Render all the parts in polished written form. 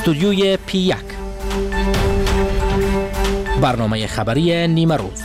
استودیوی P1 برنامه خبری نیمه روز.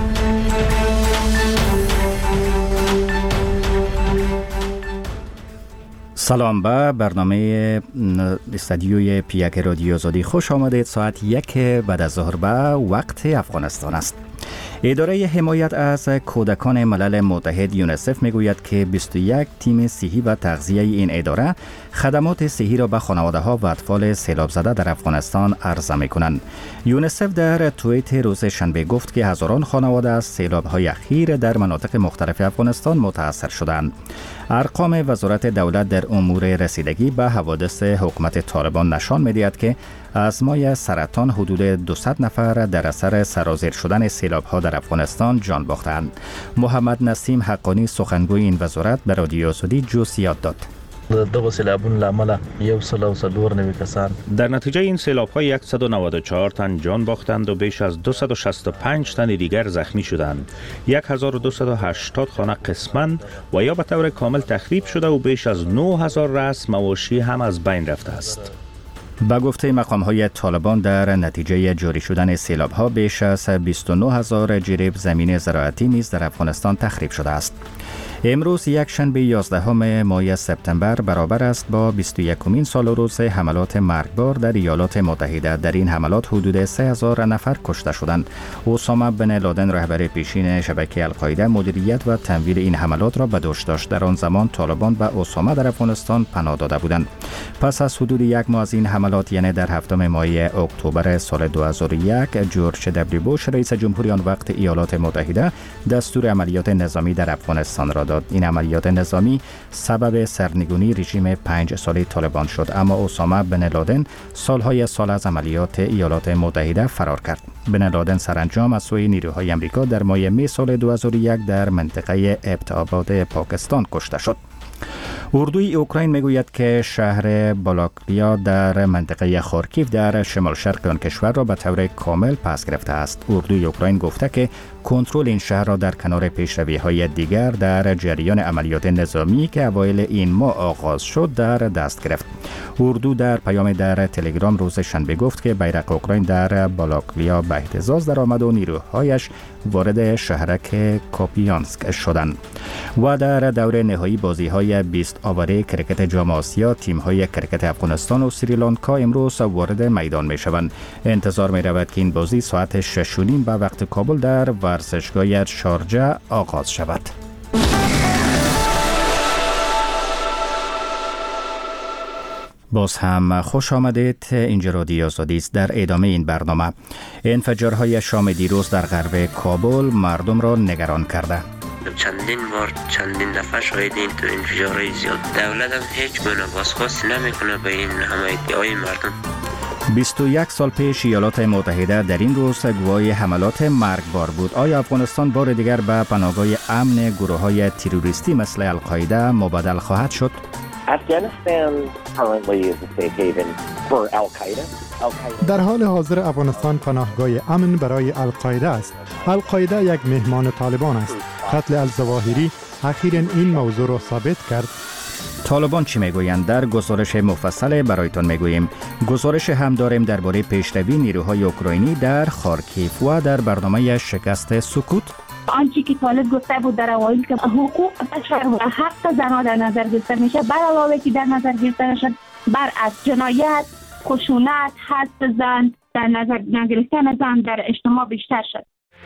سلام به برنامه استودیوی P1 رادیو آزادی خوش آمدید. ساعت 1 بعد از ظهر به وقت افغانستان است. اداره حمایت از کودکان ملل متحد یونیسف میگوید که 21 تیم صحی و تغذیه این اداره خدمات صحی را به خانواده‌ها و اطفال سیلاب زده در افغانستان عرضه می‌کنند. یونیسف در توییت روز شنبه گفت که هزاران خانواده از سیلاب‌های اخیر در مناطق مختلف افغانستان متاثر شدند. ارقام وزارت دولت در امور رسیدگی به حوادث حکومت طالبان نشان می‌دهد که از مای سرطان حدود 200 نفر در اثر سرازیر شدن سیلاب‌ها در افغانستان جان باختند. محمد نسیم حقانی سخنگوی این وزارت به رادیو آزادی جزئیات داد. دغه سیلابونو له امله 104 کسان در نتیجه این سیلاب‌ها 194 تن جان باختند و بیش از 265 تن دیگر زخمی شدند. 1280 خانه قسماً و یا به طور کامل تخریب شده و بیش از 9000 رأس مواشی هم از بین رفته است. با گفته مقام‌های طالبان در نتیجه جاری شدن سیلاب‌ها بیش از 29000 جریب زمین زراعتی نیز در افغانستان تخریب شده است. امروز یک شنبه 11 ماه سپتامبر برابر است با 21مین سال روز حملات مرگبار در ایالات متحده. در این حملات حدود 3000 نفر کشته شدند. اسامه بن لادن رهبر پیشین شبکه القاعده مدیریت و تمویل این حملات را به دوش داشت. در آن زمان طالبان به اسامه در افغانستان پناه داده بودند. پس از حدود یک ماه از این حملات، یعنی در 7 ماه اکتبر سال 2001، جورج دبلیو بوش رئیس جمهوری آن وقت ایالات متحده دستور عملیات نظامی در افغانستان را داد. این عملیات نظامی سبب سرنگونی رژیم 5 ساله طالبان شد، اما اسامه بن لادن سالهای سال از عملیات ایالات متحده فرار کرد. بن لادن سرانجام از سوی نیروهای آمریکا در ماه می سال 2001 در منطقه ابت‌آباد پاکستان کشته شد. اردوی اوکراین میگوید که شهر بالاکلیا در منطقه خارکیف در شمال شرق آن کشور را به طور کامل پس گرفته است. اردوی اوکراین گفته که کنترل این شهر را در کنار پیشروی‌های دیگر در جریان عملیات نظامی که اوایل این ماه آغاز شد در دست گرفت. اردو در پیام در تلگرام روز شنبه گفت که بیرق اوکراین در بالاکلیا به اهتزاز درآمد و نیروهایش وارد شهرک کوپیانسک شدند. و در دور نهایی بازی‌های 20 آوره کرکت جام آسیا، تیم‌های کرکت افغانستان و سریلانکا امروز وارد میدان می‌شوند. انتظار می‌رود که این بازی ساعت 6:30 به وقت کابل در ورزشگاه شارجه آغاز شود. باز هم خوش آمدید. اینجا رادیو آزادی است. در ادامه این برنامه، انفجارهای شام دیروز در غرب کابل مردم را نگران کرده. چندین دفعه شاهدیم تو انفجارهای زیاد. دولت هم هیچ گونه بازخواستی نمیکنه به این همه ادعای مردم. 21 سال پیش ایالات متحده در این روز گواه حملات مرگبار بود. آیا افغانستان بار دیگر به پناهگاه امن گروه‌های تروریستی مثل القاعده مبادل خواهد شد؟ در حال حاضر افغانستان پناهگاه امن برای القاعده است. القاعده یک مهمان طالبان است. قتل الظواهری اخیراً این موضوع را ثابت کرد. طالبان چی میگویند؟ در گزارش مفصل برایتان میگوییم. گزارش هم داریم درباره پیشروی نیروهای اوکراینی در خارکیف و در برنامه شکست سکوت. آنچه که طالب گفته بود در اوایل که حقوق بشر و حق زنان در نظر گرفته میشه، بر علاوه که در نظر گرفته نشد، بر از جنایت، خشونت، حذف زن، در نظر نگرفتن زن در اجتماع بیشتر شد.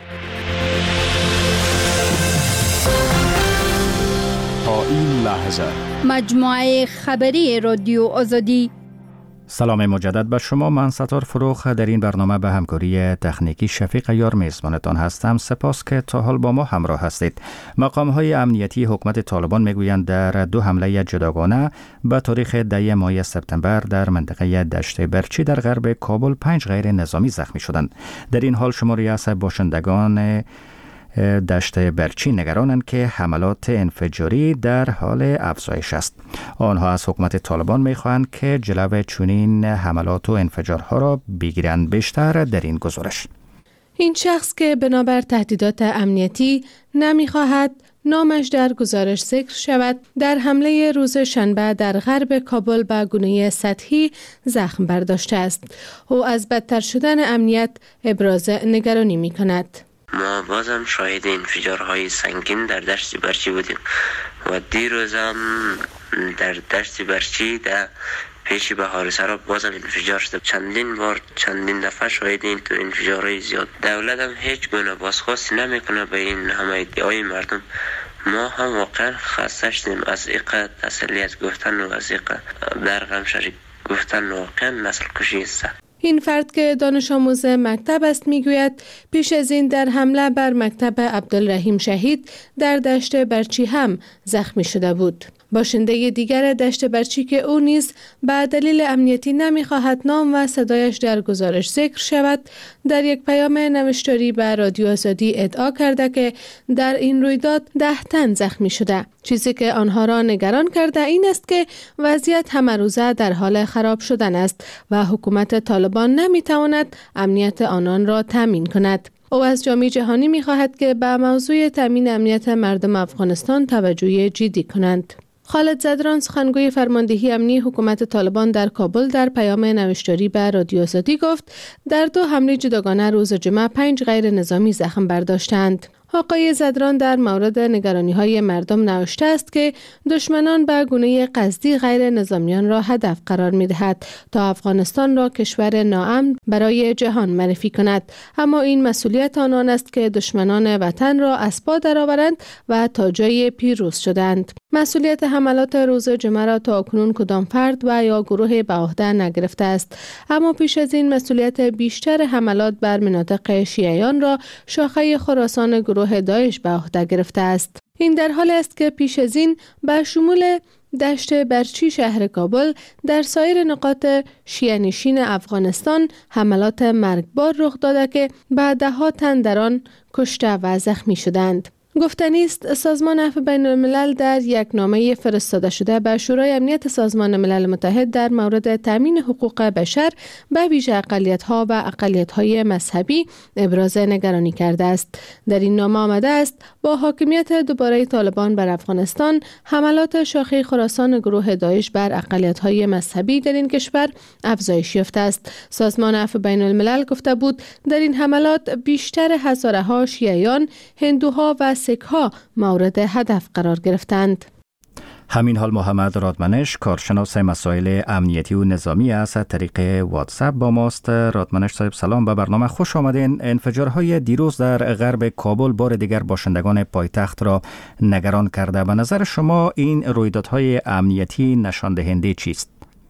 تا این لحظه مجموعه خبری رادیو آزادی. سلام مجدد به شما. من ستار فروخ در این برنامه به همکاری تکنیکی شفیق یار میزبانتان هستم. سپاس که تا حال با ما همراه هستید. مقام‌های امنیتی حکومت طالبان میگویند در 2 حمله جداگانه به تاریخ 10 ماه سپتامبر در منطقه دشت برچی در غرب کابل 5 غیر نظامی زخمی شدند. در این حال شماری از باشندگان دشت برچی نگرانند که حملات انفجاری در حال افزایش است. آنها از حکومت طالبان می‌خواهند که جلو چنین حملات و انفجارها را بگیرند. بیشتر در این گزارش. این شخص که بنابر تهدیدات امنیتی نمی‌خواهد نامش در گزارش ذکر شود، در حمله روز شنبه در غرب کابل به گونه سطحی زخم برداشته است. او از بدتر شدن امنیت ابراز نگرانی می‌کند. ما بازم شاهد انفجارهای سنگین در دشت برچی بودیم و دیروز هم در دشت برچی در پیش بهار سرا بازم انفجار شده. چندین بار چندین دفعه شاهد این تو انفجارهای زیاد. دولت هم هیچ گونه بازخواست نمیکنه به این همه ادعای مردم. ما هم واقعا خسته شدیم از اینقدر تسلیت گفتن و از اینقدر در غم شریک گفتن. واقعا نسل کشی است. این فرد که دانش آموز مکتب است میگوید پیش از این در حمله بر مکتب عبدالرحیم شهید در دشت برچی هم زخمی شده بود. باشنده دیگر دشت برچی که او نیز به دلیل امنیتی نمیخواهد نام و صدایش در گزارش ذکر شود، در یک پیام نوشتاری به رادیو آزادی ادعا کرده که در این رویداد 10 تن زخمی شده. چیزی که آنها را نگران کرده این است که وضعیت همه روزه در حال خراب شدن است و حکومت طالبان نمیتواند امنیت آنان را تامین کند. او از جامعه جهانی میخواهد که به موضوع تامین امنیت مردم افغانستان توجه جدی کنند. خالد زدران، سخنگوی فرماندهی امنی حکومت طالبان در کابل، در پیام نوشتاری به رادیو آزادی گفت در 2 حمله جداگانه روز جمعه 5 غیر نظامی زخم برداشتند. آقای زدران در مورد نگرانی‌های مردم نوشته است که دشمنان به گونه قصدی غیر نظامیان را هدف قرار می‌دهد تا افغانستان را کشور ناامن برای جهان معرفی کند، اما این مسئولیت آنان است که دشمنان وطن را از پا درآورند و تا جای پیروز شدند. مسئولیت حملات روز جمعه را تا اکنون کدام فرد و یا گروه به عهده نگرفته است، اما پیش از این مسئولیت بیشتر حملات بر مناطق شیعیان را شاخه خراسان گروه داعش به عهده گرفته است. این در حالی است که پیش از این به شمول دشت برچی شهر کابل در سایر نقاط شیعه نشین افغانستان حملات مرگبار رخ داده که به 10 تن در آن کشته و زخمی شدند. گفتنی است سازمان عفو بین الملل در یک نامه فرستاده شده به شورای امنیت سازمان ملل متحد در مورد تامین حقوق بشر به ویژه اقلیت‌ها و اقلیت‌های مذهبی ابراز نگرانی کرده است. در این نامه آمده است با حاکمیت دوباره طالبان بر افغانستان، حملات شاخه خراسان گروه داعش بر اقلیت‌های مذهبی در این کشور افزایش یافته است. سازمان عفو بین الملل گفته بود در این حملات بیشتر هزارها شیعیان، هندوها و سیک‌ها مورد هدف قرار گرفتند. همین حال محمد رادمنش، کارشناس مسائل امنیتی و نظامی از طریق واتساپ با ماست. رادمنش صاحب سلام، به برنامه خوش آمدین. انفجارهای دیروز در غرب کابل بار دیگر باشندگان پایتخت را نگران کرده. به نظر شما این رویدادهای امنیتی نشان دهنده چیست؟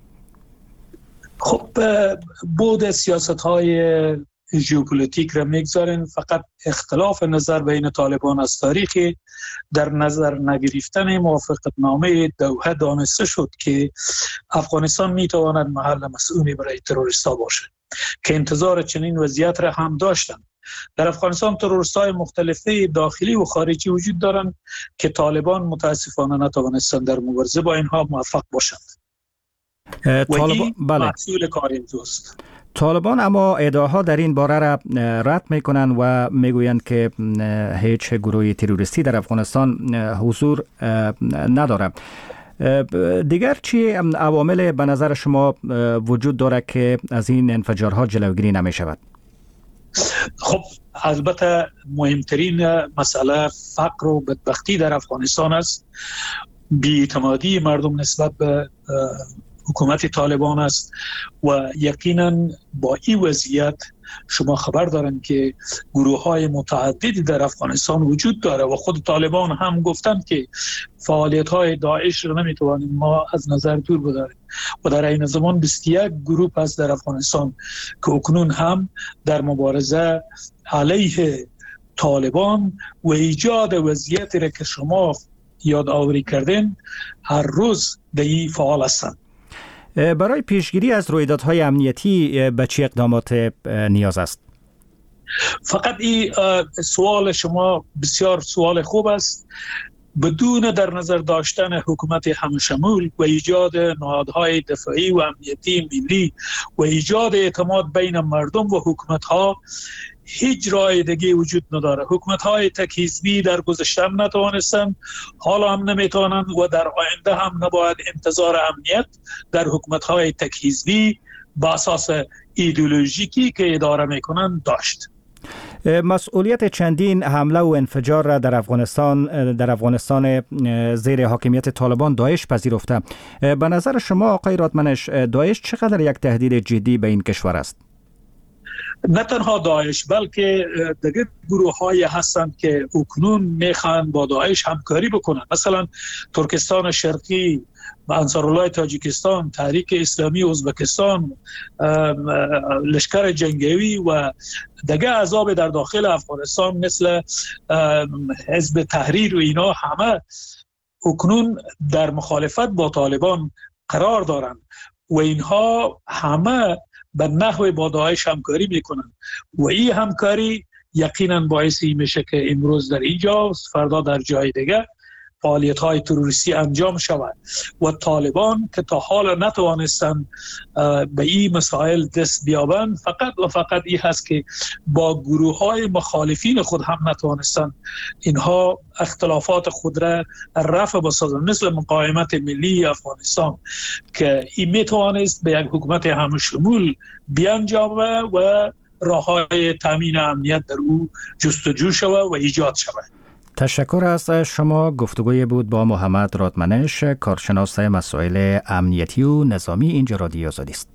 خب بود سیاست‌های ژئوپلیتیک را میگذارین، فقط اختلاف نظر بین طالبان از تاریخی در نظر نگرفتن موافقتنامه دوحه دانسته شد که افغانستان میتواند محل مسئولی برای تروریستا باشد که انتظار چنین وضعیت را هم داشتند. در افغانستان تروریست‌های مختلفه داخلی و خارجی وجود دارند که طالبان متاسفانه نتوانستند در مبارزه با اینها موفق باشند. طالبان محصول کار امروز طالبان اما ادعاها در این باره را رد میکنند و میگویند که هیچ گروه تروریستی در افغانستان حضور ندارد. دیگر چی عوامل به نظر شما وجود دارد که از این انفجارها جلوگیری نمی شود؟ خب البته مهمترین مسئله فقر و بدبختی در افغانستان است. بی‌اعتمادی مردم نسبت به حکومت طالبان است و یقینا با این وضعیت شما خبر دارند که گروه‌های متعددی در افغانستان وجود داره و خود طالبان هم گفتند که فعالیت‌های داعش را نمی‌توانیم ما از نظر دور بداریم و در این زمان 21 گروه است در افغانستان که اکنون هم در مبارزه علیه طالبان و ایجاد وضعیتی را که شما یادآوری کردین هر روز در این فعال هستند. برای پیشگیری از رویدادهای امنیتی به چه اقدامات نیاز است؟ فقط این سوال شما بسیار سوال خوب است. بدون در نظر داشتن حکومت همشمول و ایجاد نهادهای دفاعی و امنیتی ملی و ایجاد اعتماد بین مردم و حکومت‌ها هیچ راه دیگه وجود نداره. حکومت‌های تک حزبی در گذشته هم نتوانستند، حالا هم نمیتوانند و در آینده هم نباید انتظار امنیت در حکومت‌های تک حزبی با اساس ایدئولوژیکی که اداره میکنند داشت. مسئولیت چندین حمله و انفجار را در افغانستان زیر حاکمیت طالبان داعش پذیرفته. به نظر شما آقای رادمنش، داعش چقدر یک تهدید جدی به این کشور است؟ نه تنها داعش بلکه دیگر گروه های هستند که اکنون میخوان با داعش همکاری بکنند. مثلا ترکستان شرقی، انصارالله تاجیکستان، تحریک اسلامی ازبکستان، لشکر جنگی و دیگر احزاب در داخل افغانستان مثل حزب تحریر و اینا همه اکنون در مخالفت با طالبان قرار دارند و اینها همه به نحو با داعش همکاری میکنند و این همکاری یقینا باعثی میشه که امروز در اینجا فردا در جای دیگه فعالیت‌های تروریستی انجام شود و طالبان که تا حالا نتوانستند به این مسائل دست بیابند، فقط و فقط این هست که با گروه‌های مخالفین خود هم نتوانستند اینها اختلافات خود را رفع بسازند، مثل مقاومت ملی افغانستان که این میتوانست به یک حکومت همشمول بیانجامه و راه‌های تامین امنیت در او جستجو شود و ایجاد شود. تشکر از شما. گفتگوی بود با محمد رادمنش، کارشناس مسائل امنیتی و نظامی. اینجا رادیو آزادی است.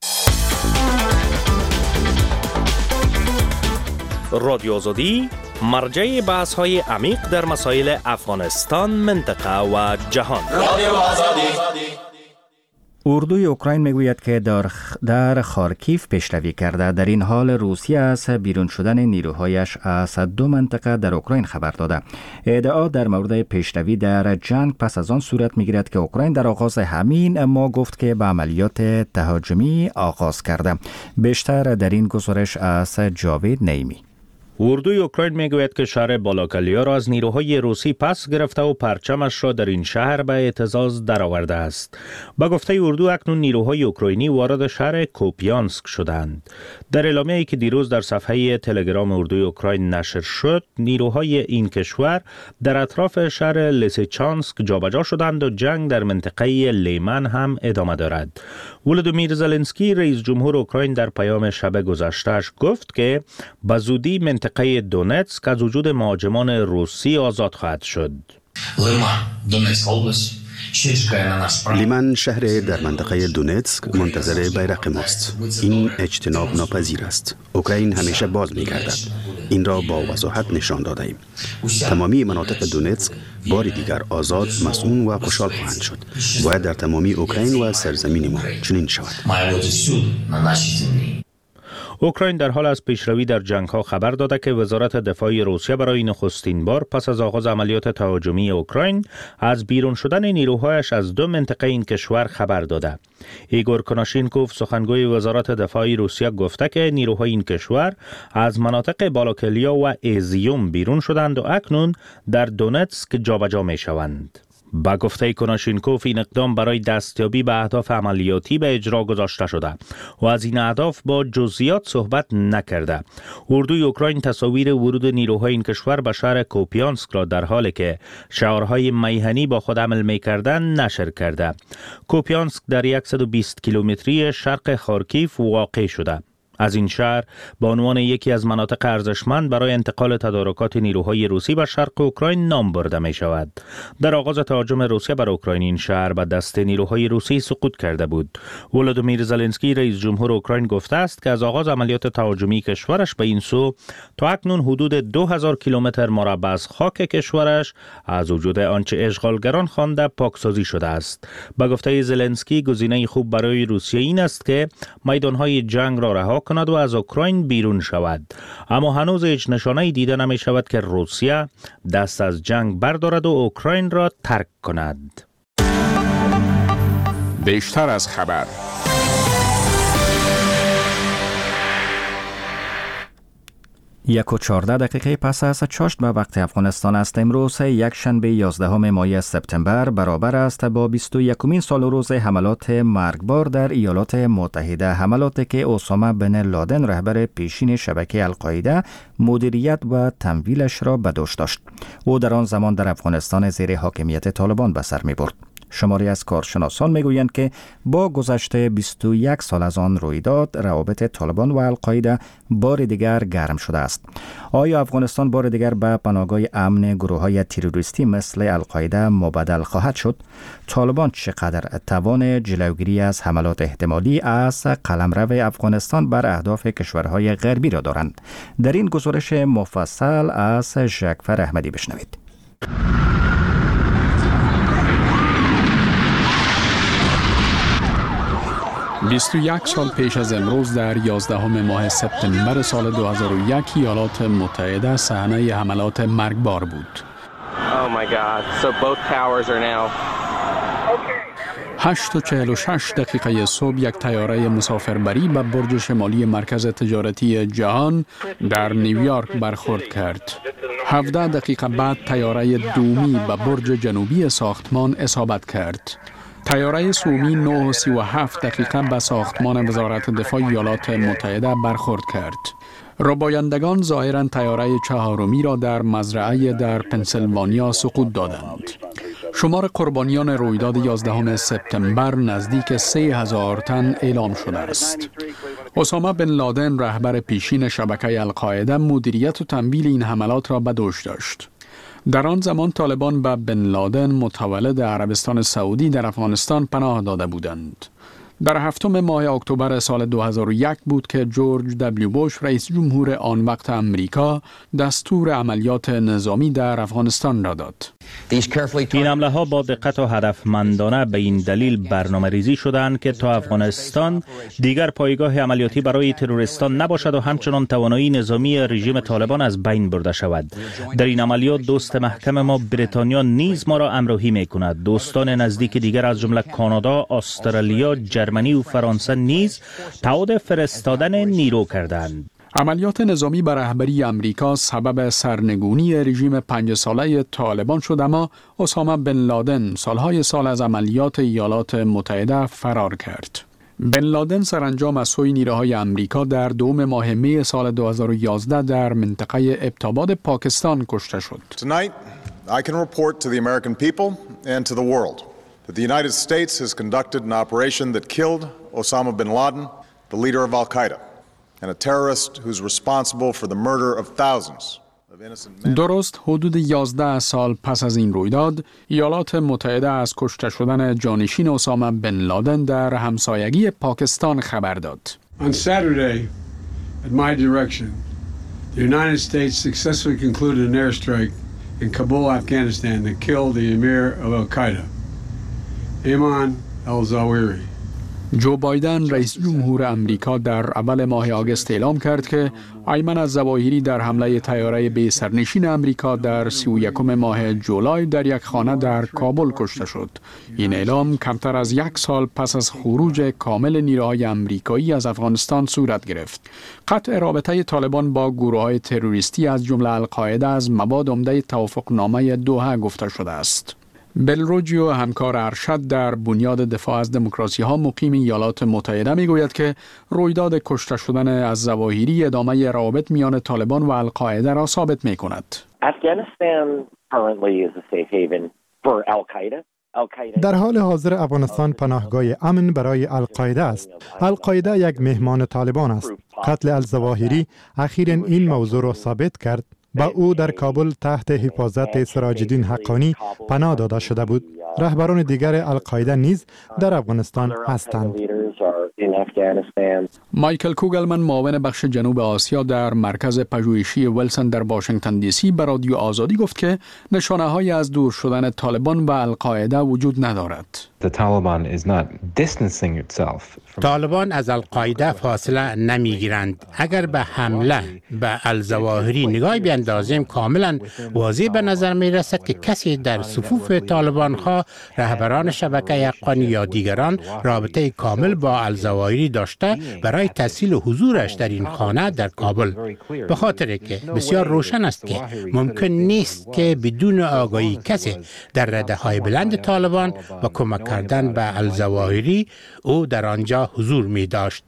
رادیو آزادی مرجع بحث‌های عمیق در مسائل افغانستان، منطقه و جهان. رادیو آزادی. اردوی اوکراین میگوید که در خارکیف پیشروی کرده. در این حال روسیه از بیرون شدن نیروهایش از 2 منطقه در اوکراین خبر داده. ادعا در مورد پیشروی در جنگ پس از آن صورت میگیرد که اوکراین در آغاز همین ماه گفت که به عملیات تهاجمی آغاز کرده. بیشتر در این گزارش از جاوید نیمی. اردوی اوکراین میگوید که شهر بالاکلیا را از نیروهای روسی پس گرفته و پرچمش را در این شهر به اعتزاز درآورده است. با گفته اردو اکنون نیروهای اوکراینی وارد شهر کوپیانسک شدند. در اعلامیه‌ای که دیروز در صفحه تلگرام اردوی اوکراین نشر شد، نیروهای این کشور در اطراف شهر لیسیچانسک جابجا شدند و جنگ در منطقه لیمن هم ادامه دارد. ولودیمیر زلنسکی رئیس جمهور اوکراین در پیام شب گذشته‌اش گفت که به زودی منطقه دونتسک از وجود مهاجمان روسی آزاد خواهد شد. لیمن شهر در منطقه دونتسک منتظر بیرق ماست. این اجتناب ناپذیر است. اوکراین همیشه باز می‌گردد. این را با وضاحت نشان داده ایم. تمامی مناطق دونتسک بار دیگر آزاد، مسئول و خوشحال خواهند شد. باید در تمامی اوکراین و سرزمین ما چنین شود. اوکراین در حال از پیشروی در جنگ‌ها خبر داده که وزارت دفاع روسیه برای نخستین بار پس از آغاز عملیات تهاجمی اوکراین از بیرون شدن نیروهایش از 2 منطقه این کشور خبر داده. ایگور کناشینکوف سخنگوی وزارت دفاع روسیه گفته که نیروهای این کشور از مناطق بالاکلیا و ایزیوم بیرون شدند و اکنون در دونتسک جابجا می‌شوند. با گفته کناشینکوف این اقدام برای دستیابی به اهداف عملیاتی به اجرا گذاشته شده و از این اهداف با جزئیات صحبت نکرده. اردوی اوکراین تصاویر ورود نیروهای این کشور به شهر کوپیانسک را در حالی که شعارهای میهنی با خود عمل می‌کردند نشر کرده. کوپیانسک در 120 کیلومتری شرق خارکیف واقع شده. از این شهر به عنوان یکی از مناطق ارزشمند برای انتقال تدارکات نیروهای روسی به شرق اوکراین نام برده می شود. در آغاز تهاجم روسیه بر اوکراین این شهر به دست نیروهای روسی سقوط کرده بود. ولودیمیر زلنسکی رئیس جمهور اوکراین گفته است که از آغاز عملیات تهاجمی کشورش به این سو تا اکنون حدود 2000 کیلومتر مربع از خاک کشورش از وجود آنچه اشغالگران خوانده پاکسازی شده است. به گفته زلنسکی گزینه خوب برای روسیه این است که میدانهای جنگ را رها کند و از اوکراین بیرون شود، اما هنوز هیچ نشانه‌ای دیده نمی شود که روسیه دست از جنگ بردارد و اوکراین را ترک کند. بیشتر از خبر. 1:14 پس از چاشت به وقت افغانستان است. امروز یک شنبه 11 ماه سپتامبر برابر است با 21مین سال روز حملات مرگبار در ایالات متحده، حملاتی که اسامه بن لادن رهبر پیشین شبکه القاعده مدیریت و تمویلش را به دوش داشت. او در آن زمان در افغانستان زیر حاکمیت طالبان به سر می‌برد. شماری از کارشناسان میگویند که با گذشت 21 سال از آن رویداد روابط طالبان و القاعده بار دیگر گرم شده است. آیا افغانستان بار دیگر به پناهگاه امن گروه‌های تروریستی مثل القاعده مبدل خواهد شد؟ طالبان چقدر توان جلوگیری از حملات احتمالی از قلمرو افغانستان بر اهداف کشورهای غربی را دارند؟ در این گزارش مفصل از ژکفر احمدی بشنوید. 21 سال پیش از امروز در 11 ماه سپتامبر سال 2001 ایالات متحده صحنه حملات مرگبار بود. 8:46 صبح یک طیاره مسافربری به برج شمالی مرکز تجارتی جهان در نیویورک برخورد کرد. 17 دقیقه بعد طیاره دومی به برج جنوبی ساختمان اصابت کرد. طیاره سومی 9:37 به ساختمان وزارت دفاع ایالات متحده برخورد کرد. ربایندگان ظاهراً طیاره چهارمی را در مزرعه در پنسیلوانیا سقوط دادند. شمار قربانیان رویداد 11 سپتامبر نزدیک 3000 تن اعلام شده است. اسامه بن لادن رهبر پیشین شبکه القاعده مدیریت و تمویل این حملات را به دوش داشت. در آن زمان طالبان به بن لادن متولد عربستان سعودی در افغانستان پناه داده بودند. در 7 ماه اکتبر سال 2001 بود که جورج دبلیو بوش رئیس جمهور آن وقت امریکا دستور عملیات نظامی در افغانستان را داد. این حمله ها با دقت و هدفمندانه به این دلیل برنامه ریزی شدند که تا افغانستان دیگر پایگاه عملیاتی برای تروریستان نباشد و همچنان توانایی نظامی رژیم طالبان از بین برده شود. در این عملیات دوست محکم ما بریتانیا نیز ما را همراهی می‌کند. دوستان نزدیک دیگر از جمله کانادا، استرالیا، جرمنی و فرانسه نیز تعهد فرستادن نیرو کردند. عملیات نظامی بر رهبری امریکا سبب سرنگونی رژیم 5 ساله طالبان شد، اما اسامه بن لادن سالهای سال از عملیات ایالات متحده فرار کرد. بن لادن سرانجام از سوی نیروهای امریکا در 2 ماه می سال 2011 در منطقه ابتاباد پاکستان کشته شد. Tonight, I can report to the American people and to the world that the United States has conducted an operation that killed Osama bin Laden, the leader of Al-Qaeda, and a terrorist who's responsible for the murder of thousands of innocent men. درست حدود 11 سال پس از این رویداد، ایالات متحده از کشته شدن جانشین اسامه بن لادن در همسایگی پاکستان خبر داد. On Saturday, at my direction, the United States successfully concluded an airstrike in Kabul, Afghanistan that killed the emir of Al-Qaeda, Ayman al-Zawahiri. جو بایدن رئیس جمهور امریکا در اول ماه آگوست اعلام کرد که ایمن الظواهری در حمله طیاره بی سرنشین امریکا در 31 ماه جولای در یک خانه در کابل کشته شد. این اعلام کمتر از 1 سال پس از خروج کامل نیروهای امریکایی از افغانستان صورت گرفت. قطع رابطه طالبان با گروه‌های تروریستی از جمله القاعده از مواد عمده توافقنامه دوحه گفته شده است. بلروجیو همکار ارشد در بنیاد دفاع از دموکراسی ها مقیم ایالات متحده میگوید که رویداد کشته شدن الظواهری ادامه روابط میان طالبان و القاعده را ثابت می کند. در حال حاضر افغانستان پناهگاه امن برای القاعده است. القاعده یک مهمان طالبان است. قتل الظواهری اخیراً این موضوع را ثابت کرد. با او در کابل تحت حفاظت سراج الدین حقانی پناه داده شده بود. رهبران دیگر القاعده نیز در افغانستان هستند. مایکل کوگلمن معاون بخش جنوب آسیا در مرکز پژوهشی ویلسون در واشنگتن دی سی به رادیو آزادی گفت که نشانه‌هایی از دور شدن طالبان و القاعده وجود ندارد. طالبان از القاعده فاصله نمیگیرند. اگر به حمله به الظواهری نگاهی بیندازیم کاملا واضح به نظر می رسد که کسی در صفوف طالبان ها رهبران شبکه حقانی یا دیگران رابطه کامل با الظواهری الظواهری داشته برای تسهیل حضورش در این خانه در کابل. به خاطر که بسیار روشن است که ممکن نیست که بدون آگاهی کسی در رده‌های بلند طالبان و کمک کردن به الظواهری او در آنجا حضور می داشت.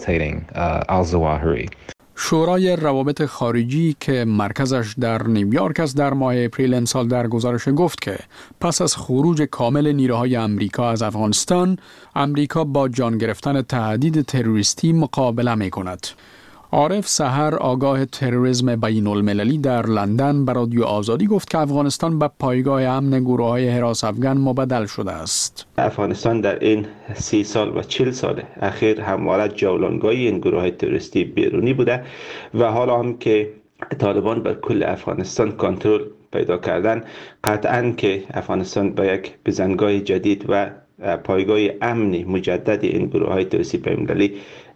شورای روابط خارجی که مرکزش در نیویورک است در ماه اپریل امسال در گزارش گفت که پس از خروج کامل نیروهای آمریکا از افغانستان، آمریکا با جان گرفتن تهدید تروریستی مقابله می کند. عارف سحر آگاه تروریسم بین المللی در لندن به رادیو آزادی گفت که افغانستان به پایگاه امن گروه‌های حراس افغان مبدل شده است. افغانستان در این 30 سال و 40 سال اخیر همواره جولانگاهی این گروه‌های تروریستی بیرونی بوده و حالا هم که طالبان بر کل افغانستان کنترل پیدا کردن، قطعاً که افغانستان به یک بزنگاه جدید و پایگاه امنی مجدد این گروه‌های تروریستی بین‌المللی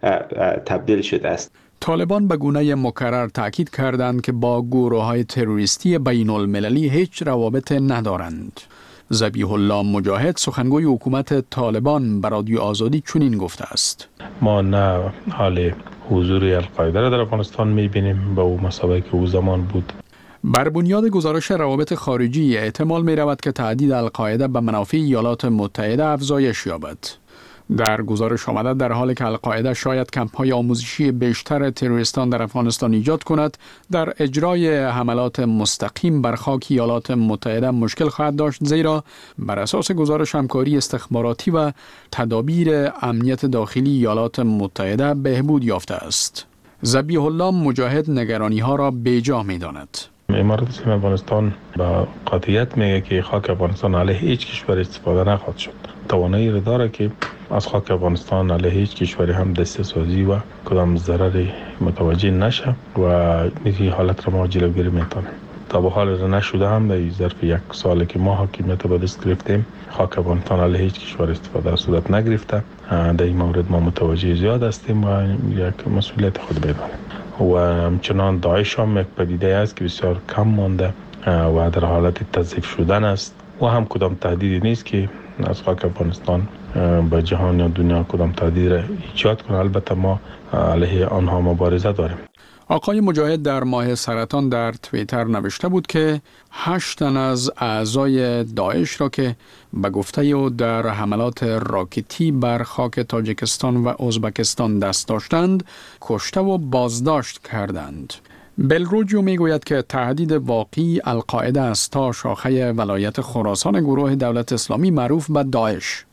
تبدیل شده است. طالبان به گونه مکرر تاکید کردند که با گروه‌های تروریستی بین المللی هیچ روابط ندارند. ذبیح الله مجاهد سخنگوی حکومت طالبان به رادیو آزادی چنین گفته است: ما نه حال حضور القاعده را در افغانستان می‌بینیم به او مسابقه که او زمان بود. بر بنیاد گزارش روابط خارجی احتمال می‌رود که تهدید القاعده به منافع ایالات متحده افزایش یابد. در گزارش آمده در حالی که القاعده شاید کمپ‌های آموزشی بیشتر تروریستان در افغانستان ایجاد کند، در اجرای حملات مستقیم بر خاک ایالات متحده مشکل خواهد داشت، زیرا بر اساس گزارش همکاری استخباراتی و تدابیر امنیت داخلی ایالات متحده بهبود یافته است. ذبیح الله مجاهد نگرانی‌ها را بیجا می‌داند. امارات اسلامی افغانستان با قاطعیت میگه که خاک افغانستان علیه هیچ کشور استفاده نخواهد شد. توانایی را داره که از خاک افغانستان علیه هیچ کشوری هم دسته سازی و کدام ضرری متوجه نشه و این حالت را ما جلوگیری میتونیم. تا به حال را نشده هم در ظرف 1 سالی که ما حاکمیت به دست گرفتیم، خاک افغانستان علیه هیچ کشور استفاده صورت نگرفته. در این مورد ما متوجه زیاد هستیم و یک مسئولیت خود بدانیم. و همچنان داعش هم یک پدیده است که بسیار کم مانده و در حالت تضعیف شدن است و هم کدام تهدیدی نیست که از خاک افغانستان به جهان یا دنیا کدام تهدید را ایجاد کنه. البته ما علیه آنها مبارزه داریم. آقای مجاهد در ماه سرطان در توییتر نوشته بود که 8 تن از اعضای داعش را که به گفته او در حملات راکتی بر خاک تاجیکستان و ازبکستان دست داشتند، کشته و بازداشت کردند. بلروجیو میگوید که تهدید واقعی القاعده است تا شاخه ولایت خراسان گروه دولت اسلامی معروف به داعش.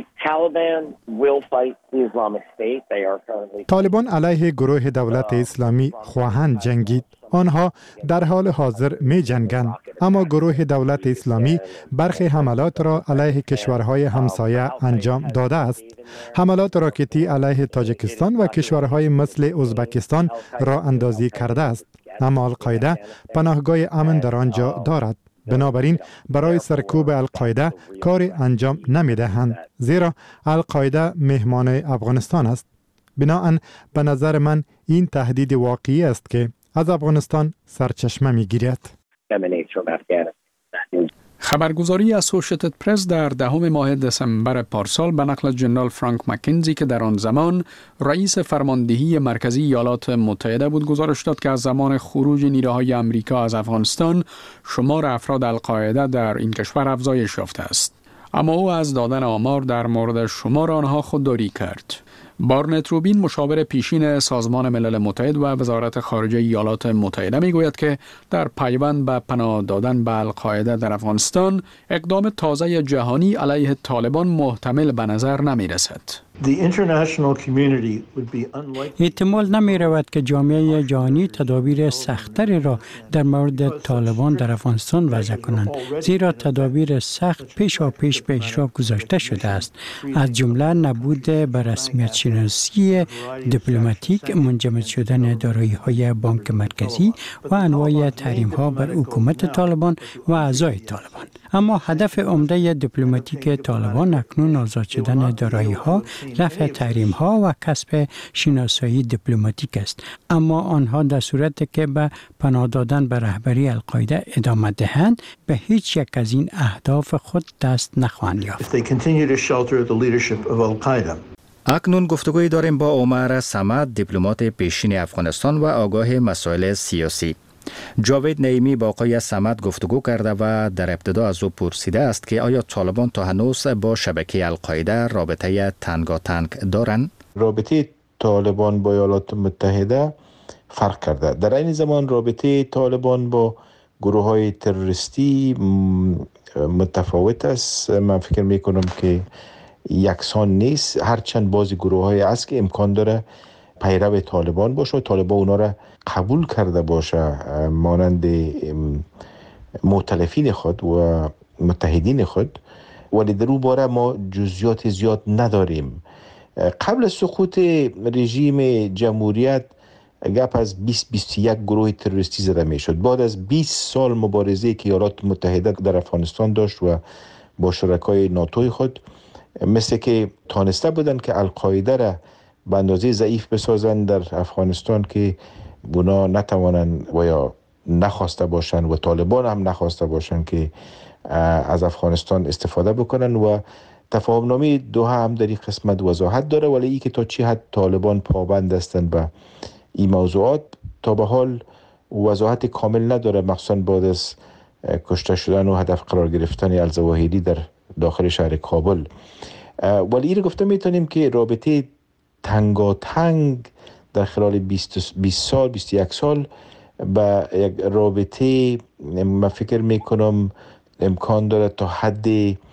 طالبان علیه گروه دولت اسلامی خواهند جنگید. آنها در حال حاضر می جنگند، اما گروه دولت اسلامی برخی حملات را علیه کشورهای همسایه انجام داده است. حملات راکتی علیه تاجیکستان و کشورهای مثل ازبکستان را اندازی کرده است، اما القاعده پناهگاه امن در آنجا دارد. بنابراین برای سرکوب القاعده کار انجام نمی دهند، زیرا القاعده مهمان افغانستان است. بناهن به نظر من این تهدید واقعی است که از افغانستان سرچشمه می گیرد. خبرگزاری اسوشیتد پرس در 10 ماه دسامبر پارسال به نقل جنرال فرانک مکنزی که در آن زمان رئیس فرماندهی مرکزی ایالات متحده بود گزارش داد که از زمان خروج نیروهای آمریکا از افغانستان شمار افراد القاعده در این کشور افزایش یافته است. اما او از دادن آمار در مورد شمار آنها خودداری کرد. بارنت روبین مشاور پیشین سازمان ملل متحد و وزارت خارجه ایالات متحده میگوید که در پیوند به پناه دادن به القاعده در افغانستان اقدام تازه جهانی علیه طالبان محتمل به نظر نمی رسد. احتمال نمی رود که جامعه جهانی تدابیر سخت‌تری را در مورد طالبان در افغانستان وضع کنند، زیرا تدابیر سخت پیش به اجرا گذاشته شده است، از جمله نبود به رسمیت شناسی دیپلماتیک، منجمد شدن دارایی‌های بانک مرکزی و انواع تحریم‌ها بر حکومت طالبان و اعضای طالبان. اما هدف عمده دیپلماتیک طالبان اکنون آزاد شدن دارایی‌ها، رفع تحریم‌ها و کسب شناسایی دیپلماتیک است، اما آنها در صورتی که به پناه دادن به رهبری القاعده ادامه دهند به هیچ یک از این اهداف خود دست نخواهند یافت. اکنون گفتگوی داریم با عمر صمد، دیپلمات پیشین افغانستان و آگاه مسائل سیاسی. جاوید نعیمی با آقای صمد گفتگو کرده و در ابتدا از او پرسیده است که آیا طالبان تا هنوز با شبکه القاعده رابطه تنگاتنگ دارند؟ رابطه طالبان با ایالات متحده فرق کرده. در این زمان رابطه طالبان با گروه های تروریستی متفاوت است. من فکر میکنم که یکسان نیست، هرچند بعضی گروه های هست که امکان داره پیرو طالبان باشه و طالبان اونا را قبول کرده باشه مانند مؤتلفین خود و متحدین خود، ولی در اون باره ما جزئیات زیاد نداریم. قبل از سقوط رژیم جمهوریت گپ از 20-21 گروه تروریستی زده می شد. بعد از 20 سال مبارزه که ایالات متحده در افغانستان داشت و با شرکای ناتوی خود، مثل که تانسته بودن که القاعده را به اندازه ضعیف بسازن در افغانستان که اونا نتوانن و یا نخواسته باشن و طالبان هم نخواسته باشن که از افغانستان استفاده بکنن و تفاهم نامه دوحه هم در این قسمت وضاحت داره، ولی ای که تا چی حد طالبان پابند هستن به این موضوعات تا به حال وضاحت کامل نداره، مخصوصا بعد از کشته شدن و هدف قرار گرفتن الظواهری در داخل شهر کابل. ولی این رو گفته میتونیم که رابطه تنگاتنگ در خلال 20 سال 21 سال به یک رابطه من فکر میکنم امکان داره تا حد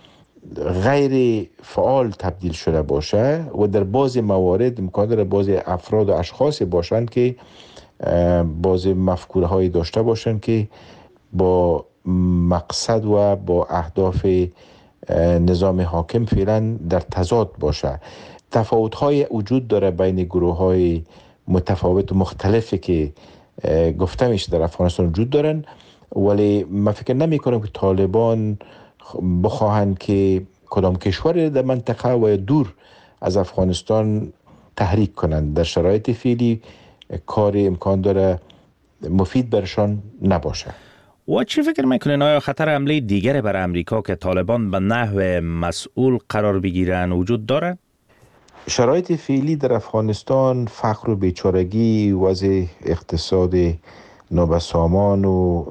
غیر فعال تبدیل شده باشه و در بعضی موارد امکان داره بعضی افراد و اشخاص باشند که بعضی مفکوره های داشته باشند که با مقصد و با اهداف نظام حاکم فعلا در تضاد باشه. تفاوت های وجود داره بین گروه های متفاوت و مختلفی که گفته میشه در افغانستان وجود دارن، ولی من فکر نمی کنم که طالبان بخواهند که کدام کشور در منطقه و دور از افغانستان تحریک کنند. در شرایط فعلی کار امکان داره مفید برشان نباشه. و چی فکر میکنین آیا خطر حمله دیگر بر امریکا که طالبان به نحو مسئول قرار بگیرن وجود داره؟ شرایط فعلی در افغانستان، فقر و بیچارگی، وضع اقتصاد نابسامان و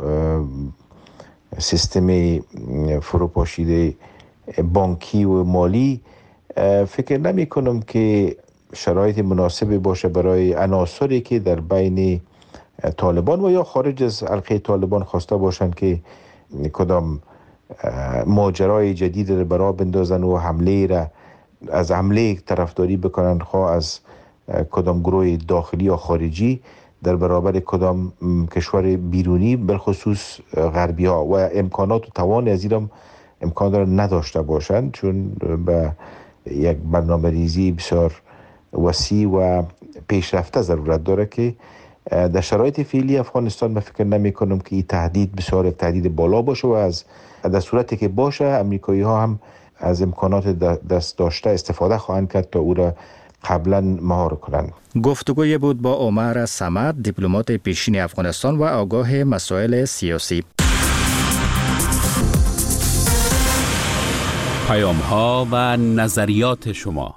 سیستم فروپاشیده بانکی و مالی، فکر نمی کنم که شرایط مناسبی باشه برای عناصری که در بین طالبان و یا خارج از حلقه طالبان خواسته باشند که کدام ماجرای جدید را برا بندازن و حمله را از حمله طرفداری بکنن، خواه از کدام گروه داخلی یا خارجی در برابر کدام کشور بیرونی، بالخصوص غربی ها، و امکانات و توان از این امکان داره نداشته باشند، چون به یک برنامه ریزی بسیار وسیع و پیشرفته ضرورت داره که در شرایط فعلی افغانستان من فکر نمی کنم که این تهدید بسیار یک تهدید بالا باشه و از در صورتی که باشه امریکایی ها هم از امکانات دست داشته استفاده خواهند کرد تا او را قبلا مهار کنند. گفتگوی بود با عمر صمد، دیپلمات پیشین افغانستان و آگاه مسائل سیاسی. پیام ها و نظریات شما.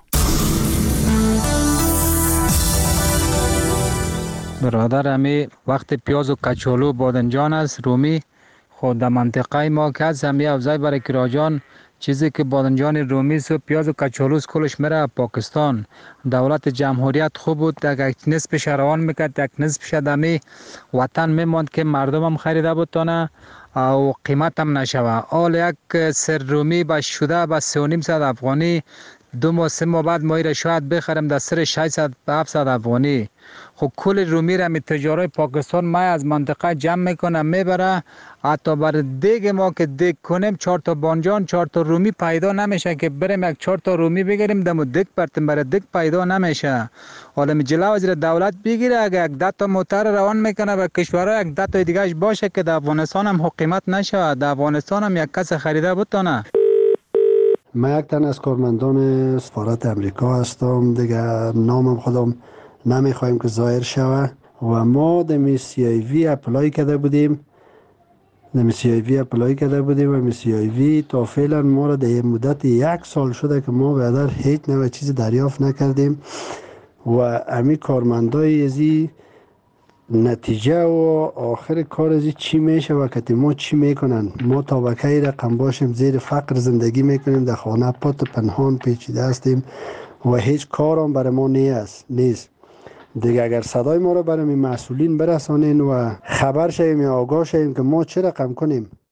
برادر امی وقت پیاز و کچالو بادنجان است رومی خود در منطقه ما که از همی افزای برای کراجان چیزی که بادنجان رومی و پیاز و کچالوس کلش میره پاکستان. دولت جمهوریت خوب بود، یک نصفش روان میکرد، یک نصفش دمی وطن میماند که مردم هم خریده بودتانه و قیمت هم نشوه. آل یک سر رومی با شده با 3.5 افغانی 2 ماه 3 ماه بعد ما را شاید بخرم در سر 600 به 700 افغانی. خب کل رومی را می تجارای پاکستان ما از منطقه جمع میکنه میبره، حتی بر دیگ ما که دیگ کنیم 4 تا بانجان 4 تا رومی پیدا نمیشه که بریم یک 4 تا رومی بگیریم دمو دیگ برتیم، برای دیگ پیدا نمیشه. حالا می جلو از دولت بگیره اگه یک 10 تا موتر روان میکنه به کشورها، یک 10 تا دیگهش باشه که در افغانستان هم حکومت نشه، در افغانستان هم یک کس خریده بتونه. من یک تن از کارمندان سفارت امریکا هستم دیگه، نامم خودم نمیخوایم که ظاهر شوه و ما دمی CIV اپلای کرده بودیم MCIV اپلای کرده بودیم و MCIV تا فعلا ما را در مدت 1 سال شده که ما بیادر هیچ نوع چیز دریافت نکردیم و امی کارمندای ازی نتیجه و آخر کار ازی چی میشه و که ما چی میکنن. ما طبقه رقم باشیم زیر فقر زندگی میکنیم، در خانه پات پنهان پیچیده هستیم و هیچ کار هم برای ما نیست. دیگه اگر صدای ما رو برای مسئولین برسانین و خبر شویم یا آگاه شویم که ما چه رقم کنیم.